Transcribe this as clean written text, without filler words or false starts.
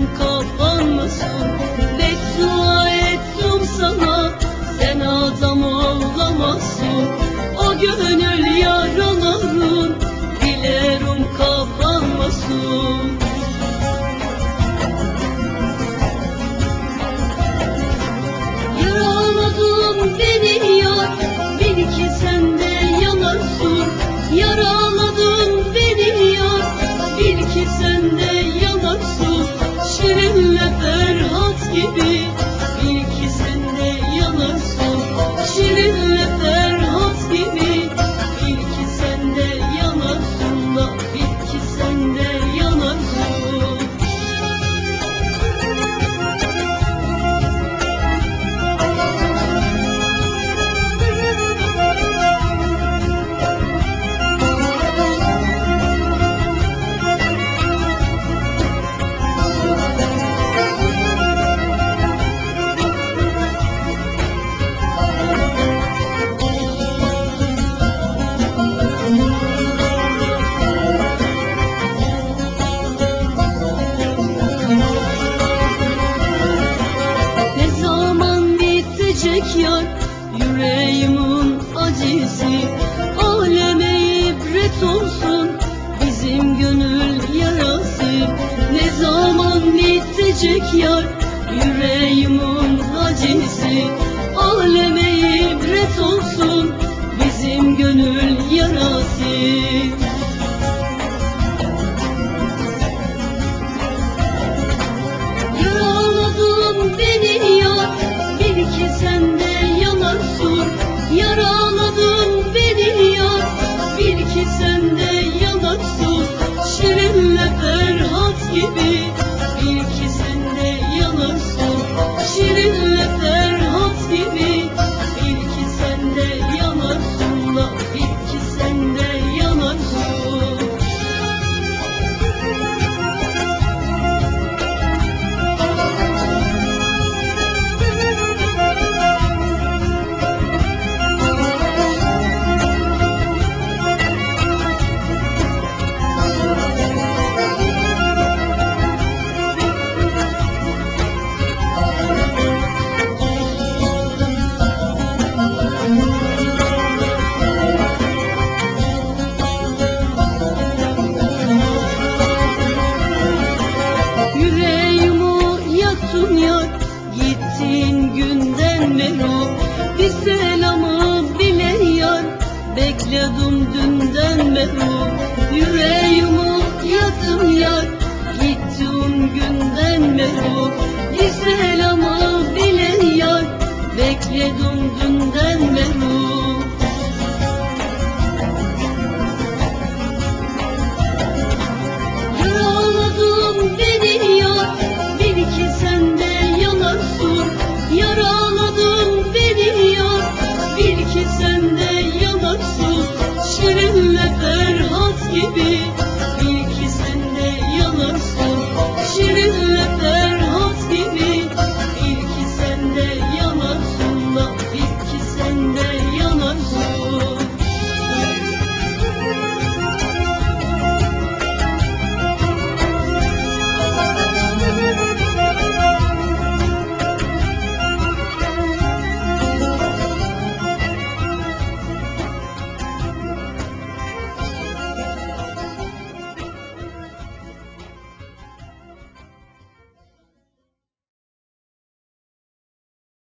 kapanmasın. Beddua ettim sana, sen adam olamazsın. O gönül yaraların dilerim kapanmasın. Yaraladın beni yar, bil ki sen de yanarsın. Yaraladın beni yar, bil ki sen de yanarsın. Şirinle Ferhat gibi, bil ki sen de yanarsın. Şirinle Ferhat gibi, bil ki sen de yanarsın da, bil ki sen de yanarsın. Yar, yüreğimin acısı aleme ibret olsun, bizim gönül yarası. Ne zaman bitecek yar, yüreğimin acısı aleme ibret olsun, bizim gönül yarası. Yaraladın beni yar, bil ki sen de yanarsın. Yaraladın beni yar, bil ki sen de yanarsın. Şirinle Ferhat gibi, bil ki sen de yanarsın. Şirinle Ferhat gibi, bil ki sen de yanarsın da, bil ki sen de yanarsın. Gittiğin günden beri bir selamı bile yar, bekledim dünden beri. Yüreğimi yaktın yar, gittiğin günden